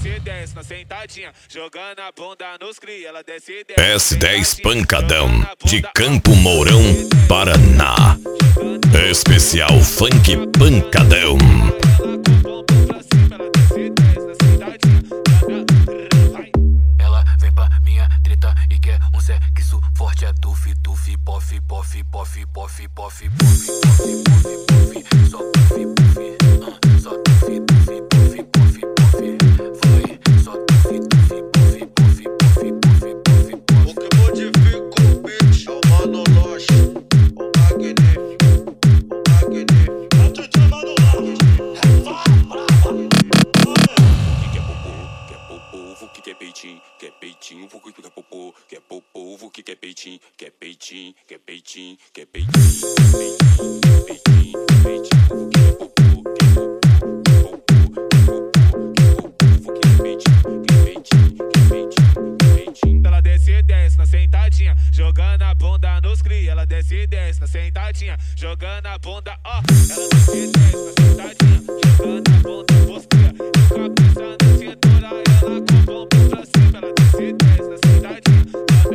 desce 10 na sentadinha, jogando a bunda nos cria, ela desce 10. S10 Pancadão, de Campo Mourão, Paraná. Especial Funk Pancadão. Ela vem pra minha treta e quer um sexo forte. É tufi, tufi, pof, pof, pof, pof, pof, pof, pof, pof, pof. Só tufi, tufi, só tufi, tufi, pof, pof, pof. Vai, só tufi, tufi, pof, pof, pof, pof, pof, pof. O que modifica o beat é o Mano Loche, o magnífico, o magnífico. A gente é Mano Loche, Que quer peitinho, quer peitinho, vou que quer popô, quer popô, vou que quer peitinho, quer peitinho, quer peitinho, quer peitinho, quer peitinho, quer peitinho, vou que quer popô, quer popô, vou que quer peitinho, quer peitinho, quer peitinho, quer peitinho. Ela desce 10 na sentadinha, jogando a bunda nos cria, ela desce 10 na sentadinha, jogando a bunda, ó. Ela desce 10 na sentadinha, jogando a bunda nos cria, cabeça na cintura, ela com o bumbum pra cima, ela desce 10 na sentadinha,